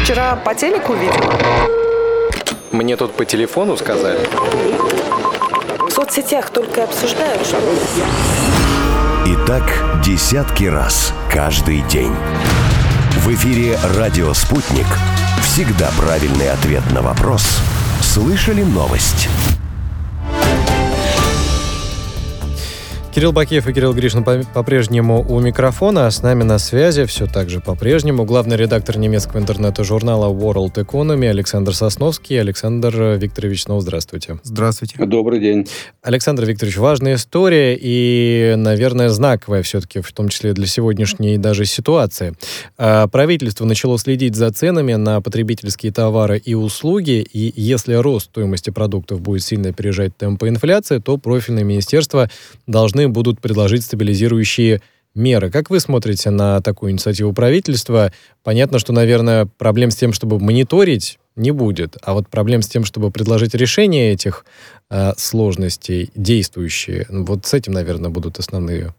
Вчера по телеку видела. Мне тут по телефону сказали. В соцсетях только и обсуждают, что... И так десятки раз каждый день. В эфире «Радио Спутник». Всегда правильный ответ на вопрос. Слышали новость? Кирилл Бакеев и Кирилл Гришин по-прежнему у микрофона, а с нами на связи все так же по-прежнему главный редактор немецкого интернет-журнала World Economy Александр Сосновский. Александр Викторович, снова здравствуйте. Здравствуйте. Добрый день. Александр Викторович, важная история и, наверное, знаковая все-таки, в том числе для сегодняшней даже ситуации. Правительство начало следить за ценами на потребительские товары и услуги, и если рост стоимости продуктов будет сильно опережать темпы инфляции, то профильные министерства должны будут предложить стабилизирующие меры. Как вы смотрите на такую инициативу правительства? Понятно, что, наверное, проблем с тем, чтобы мониторить, не будет. А вот проблем с тем, чтобы предложить решение этих сложностей, действующие, вот с этим, наверное, будут основные.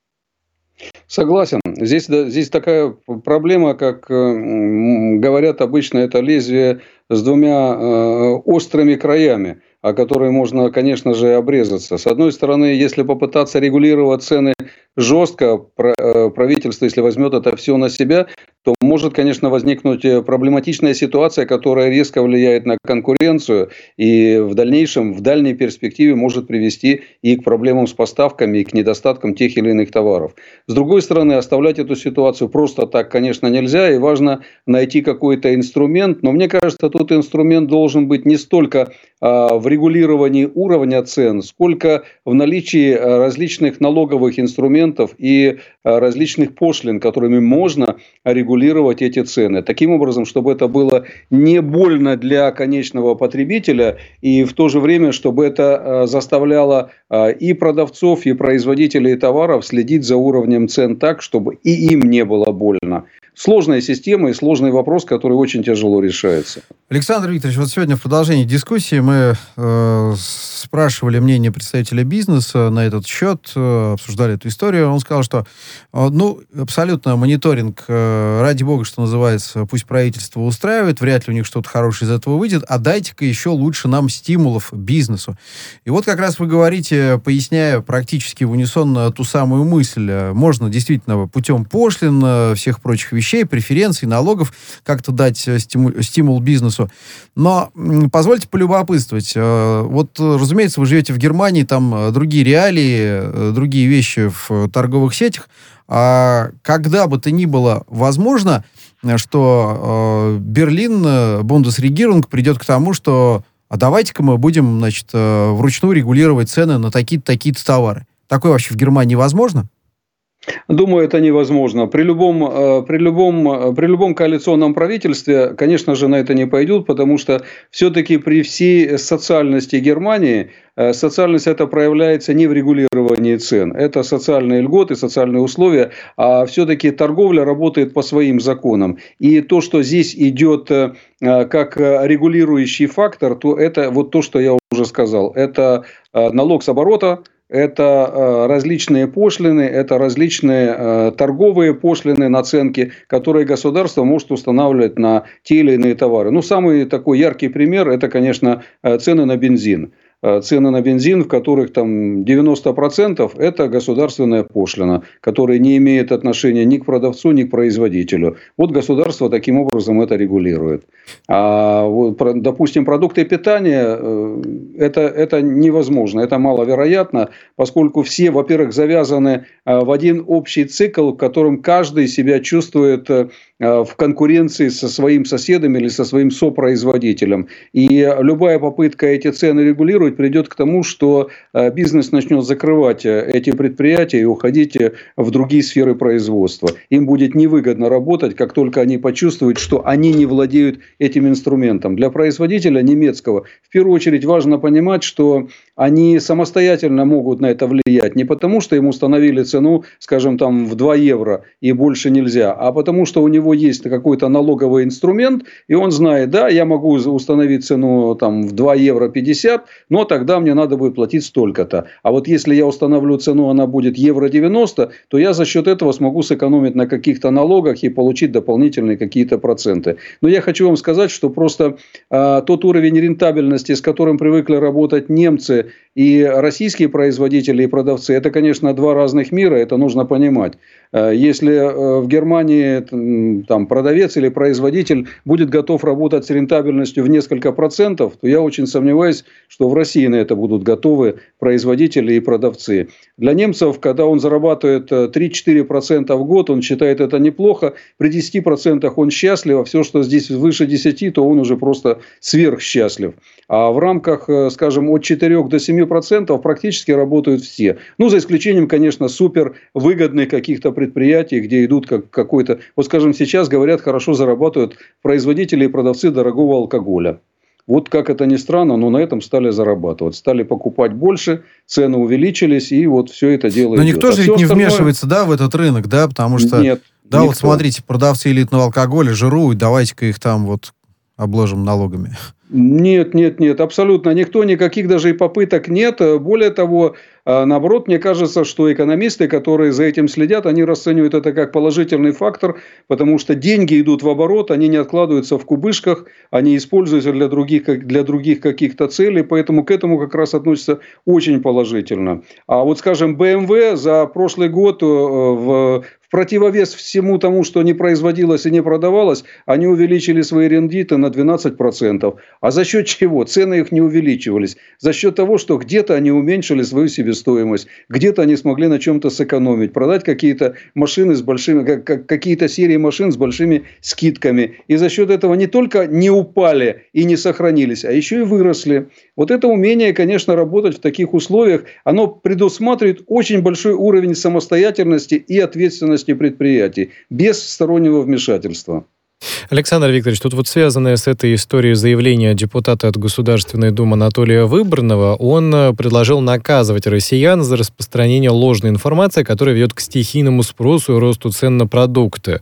Согласен. Здесь такая проблема, как говорят обычно, это лезвие с двумя острыми краями, о которые можно, конечно же, обрезаться. С одной стороны, если попытаться регулировать цены жестко, правительство, если возьмет это все на себя, то может, конечно, возникнуть проблематичная ситуация, которая резко влияет на конкуренцию и в дальней перспективе может привести и к проблемам с поставками, и к недостаткам тех или иных товаров. С другой стороны, оставлять эту ситуацию просто так, конечно, нельзя, и важно найти какой-то инструмент, но мне кажется, тут инструмент должен быть не столько в регулировании уровня цен, сколько в наличии различных налоговых инструментов и различных пошлин, которыми можно регулировать эти цены. Таким образом, чтобы это было не больно для конечного потребителя и в то же время, чтобы это заставляло и продавцов, и производителей товаров следить за уровнем цен так, чтобы и им не было больно. Сложная система и сложный вопрос, который очень тяжело решается. Александр Викторович, вот сегодня в продолжении дискуссии мы спрашивали мнение представителя бизнеса на этот счет, обсуждали эту историю. Он сказал, что абсолютно мониторинг, ради бога, что называется, пусть правительство устраивает, вряд ли у них что-то хорошее из этого выйдет, а дайте-ка еще лучше нам стимулов бизнесу. И вот как раз вы говорите, поясняя практически в унисон ту самую мысль, можно действительно путем пошлин, всех прочих вещей, преференций, налогов как-то дать стимул бизнесу. Но позвольте полюбопытствовать. Вот, разумеется, вы живете в Германии, там другие реалии, другие вещи в торговых сетях. А когда бы то ни было возможно, что Берлин, Бундесрегierung придет к тому, что давайте-ка мы будем, вручную регулировать цены на такие-то товары. Такое вообще в Германии возможно? Думаю, это невозможно. При любом коалиционном правительстве, конечно же, на это не пойдут, потому что все-таки при всей социальности Германии, социальность это проявляется не в регулировании цен. Это социальные льготы, социальные условия, а все-таки торговля работает по своим законам. И то, что здесь идет как регулирующий фактор, то это вот то, что я уже сказал. Это налог с оборота, это различные пошлины, это различные торговые пошлины, наценки, которые государство может устанавливать на те или иные товары. Самый такой яркий пример – это, конечно, цены на бензин. Цены на бензин, в которых там 90% это государственная пошлина, которая не имеет отношения ни к продавцу, ни к производителю. Вот государство таким образом это регулирует. А допустим, продукты питания это невозможно, это маловероятно, поскольку все, во-первых, завязаны в один общий цикл, в котором каждый себя чувствует в конкуренции со своим соседом или со своим сопроизводителем. И любая попытка эти цены регулировать придет к тому, что бизнес начнет закрывать эти предприятия и уходить в другие сферы производства. Им будет невыгодно работать, как только они почувствуют, что они не владеют этим инструментом. Для производителя немецкого в первую очередь важно понимать, что они самостоятельно могут на это влиять. Не потому, что ему установили цену, скажем, там в 2 евро и больше нельзя, а потому, что у него есть какой-то налоговый инструмент, и он знает, да, я могу установить цену там в 2 евро 50, но тогда мне надо будет платить столько-то. А вот если я установлю цену, она будет евро 90, то я за счет этого смогу сэкономить на каких-то налогах и получить дополнительные какие-то проценты. Но я хочу вам сказать, что просто тот уровень рентабельности, с которым привыкли работать немцы и российские производители и продавцы, это, конечно, два разных мира, это нужно понимать. Если в Германии там, продавец или производитель будет готов работать с рентабельностью в несколько процентов, то я очень сомневаюсь, что в России на это будут готовы производители и продавцы. Для немцев, когда он зарабатывает 3-4% в год, он считает это неплохо, при 10% он счастлив, а все, что здесь выше 10%, то он уже просто сверхсчастлив. А в рамках, скажем, от 4 до 7% практически работают все. Ну, за исключением, конечно, супер выгодных каких-то предприятий, где идут какой-то... Вот, скажем, сейчас, говорят, хорошо зарабатывают производители и продавцы дорогого алкоголя. Вот как это ни странно, но на этом стали зарабатывать. Стали покупать больше, цены увеличились, и вот все это дело идет. Но никто же ведь не вмешивается, да, в этот рынок, да, потому что... Нет, да, никто. вот смотрите, продавцы элитного алкоголя жируют, давайте-ка их там вот обложим налогами. Нет, абсолютно никто, никаких даже и попыток нет. Более того, наоборот, мне кажется, что экономисты, которые за этим следят, они расценивают это как положительный фактор, потому что деньги идут в оборот, они не откладываются в кубышках, они используются для других каких-то целей, поэтому к этому как раз относятся очень положительно. А вот, скажем, BMW за прошлый год в противовес всему тому, что не производилось и не продавалось, они увеличили свои рендиты на 12%. А за счет чего? Цены их не увеличивались. За счет того, что где-то они уменьшили свою себестоимость, где-то они смогли на чем-то сэкономить, продать какие-то машины с большими, какие-то серии машин с большими скидками. И за счет этого не только не упали и не сохранились, а еще и выросли. Вот это умение, конечно, работать в таких условиях, оно предусматривает очень большой уровень самостоятельности и ответственности предприятий, без стороннего вмешательства. Александр Викторович, тут вот связанное с этой историей заявление депутата от Государственной Думы Анатолия Выборного, он предложил наказывать россиян за распространение ложной информации, которая ведет к стихийному спросу и росту цен на продукты.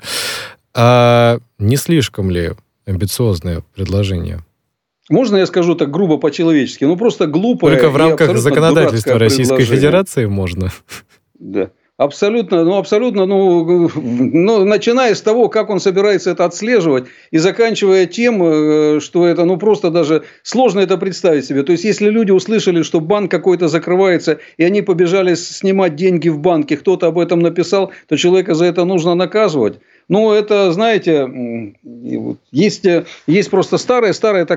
А не слишком ли амбициозное предложение? Можно я скажу так грубо по-человечески? Ну, просто глупо. Только в рамках законодательства Российской Федерации можно. Да. Абсолютно, начиная с того, как он собирается это отслеживать, и заканчивая тем, что это, просто даже сложно это представить себе. То есть, если люди услышали, что банк какой-то закрывается, и они побежали снимать деньги в банке, кто-то об этом написал, то человека за это нужно наказывать. Ну, это, знаете, есть просто старый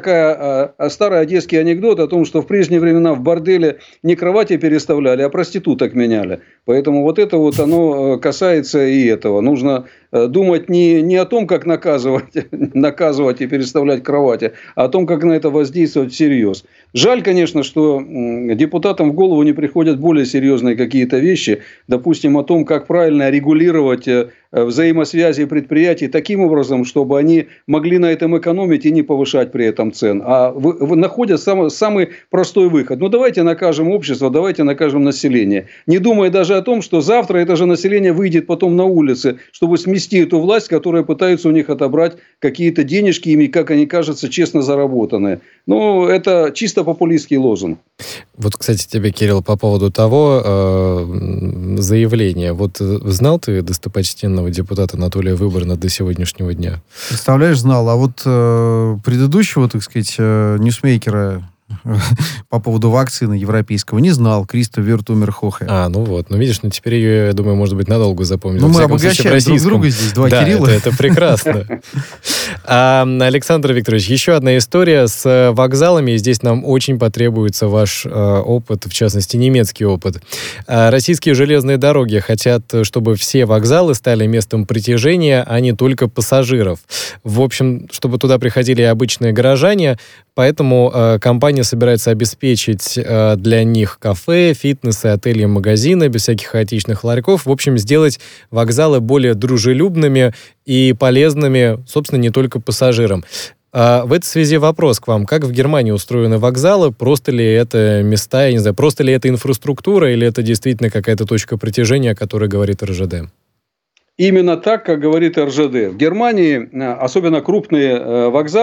одесский анекдот о том, что в прежние времена в борделе не кровати переставляли, а проституток меняли. Поэтому вот это вот оно касается и этого. Нужно думать не о том, как наказывать и переставлять кровати, а о том, как на это воздействовать всерьез. Жаль, конечно, что депутатам в голову не приходят более серьезные какие-то вещи. Допустим, о том, как правильно регулировать взаимосвязи предприятий таким образом, чтобы они могли на этом экономить и не повышать при этом цен. А находят самый простой выход. Давайте накажем общество, давайте накажем население. Не думая даже о том, что завтра это же население выйдет потом на улицы, чтобы смести эту власть, которая пытается у них отобрать какие-то денежки, ими, как они кажутся, честно заработанные. Это чисто популистский лозунг. Вот, кстати, тебе, Кирилл, по поводу того заявления. Вот знал ты достопочтенного депутата Анатолия Выборна до сегодняшнего дня? Представляешь, знал. А вот предыдущего, так сказать, ньюсмейкера по поводу вакцины европейского не знал. Криста Вертумер-Хохе. Видишь, теперь ее, я думаю, может быть, надолго запомнили. Мы обогащаем друг друга здесь, два Кирилла. Это прекрасно. Александр Викторович, еще одна история с вокзалами. Здесь нам очень потребуется ваш опыт, в частности, немецкий опыт. Российские железные дороги хотят, чтобы все вокзалы стали местом притяжения, а не только пассажиров. В общем, чтобы туда приходили обычные горожане, поэтому компания собирается обеспечить для них кафе, фитнесы, отели, магазины, без всяких хаотичных ларьков. В общем, сделать вокзалы более дружелюбными и полезными, собственно, не только пассажирам. В этой связи вопрос к вам. Как в Германии устроены вокзалы? Просто ли это места, я не знаю, просто ли это инфраструктура, или это действительно какая-то точка притяжения, о которой говорит РЖД? Именно так, как говорит РЖД. В Германии, особенно крупные вокзалы,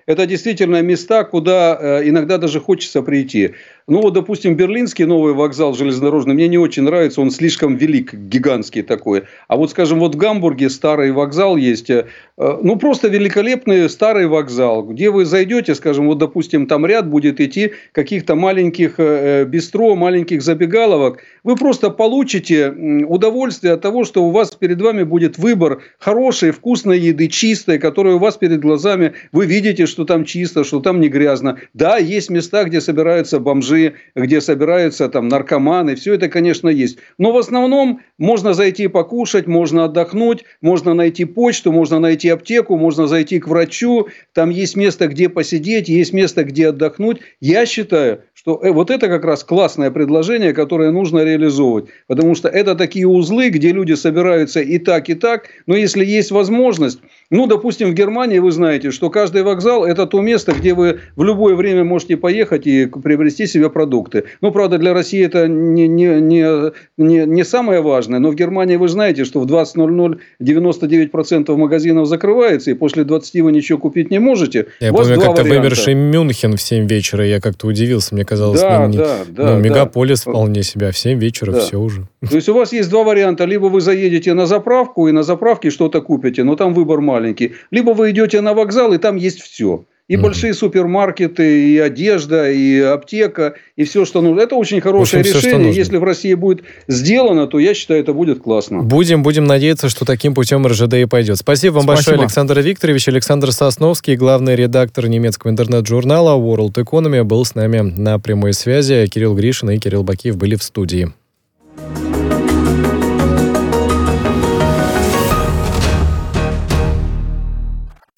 это действительно места, куда иногда даже хочется прийти. Ну, вот, допустим, берлинский новый вокзал железнодорожный мне не очень нравится, он слишком велик, гигантский такой. А вот, скажем, вот в Гамбурге старый вокзал есть, ну, просто великолепный старый вокзал, где вы зайдете, скажем, вот, допустим, там ряд будет идти каких-то маленьких бистро, маленьких забегаловок. Вы просто получите удовольствие от того, что у вас перед вами будет выбор хорошей, вкусной еды, чистой, которая у вас перед глазами. Вы видите, что там чисто, что там не грязно. Да, есть места, где собираются бомжи, где собираются там наркоманы, все это, конечно, есть. Но в основном можно зайти покушать, можно отдохнуть, можно найти почту, можно найти аптеку, можно зайти к врачу, там есть место, где посидеть, есть место, где отдохнуть. Я считаю, что вот это как раз классное предложение, которое нужно реализовывать. Потому что это такие узлы, где люди собираются и так, но если есть возможность, ну, допустим, в Германии вы знаете, что каждый вокзал – это то место, где вы в любое время можете поехать и приобрести себе продукты. Ну, правда, для России это не самое важное, но в Германии вы знаете, что в 20:00 99% магазинов закрывается, и после 20 вы ничего купить не можете. Я помню, как-то вымерший Мюнхен в 7 вечера, я как-то удивился, мне казалось, мегаполис вполне себя, в 7 вечера все уже. То есть, у вас есть два варианта, либо вы заедете на заправку, и на заправке что-то купите, но там выбор маленький, либо вы идете на вокзал, и там есть все. И большие супермаркеты, и одежда, и аптека, и все, что нужно. Это очень хорошее решение. Если в России будет сделано, то я считаю, это будет классно. Будем надеяться, что таким путем РЖД и пойдет. Спасибо вам большое, Александр Викторович. Александр Сосновский, главный редактор немецкого интернет-журнала World Economy, был с нами на прямой связи. Кирилл Гришин и Кирилл Бакиев были в студии.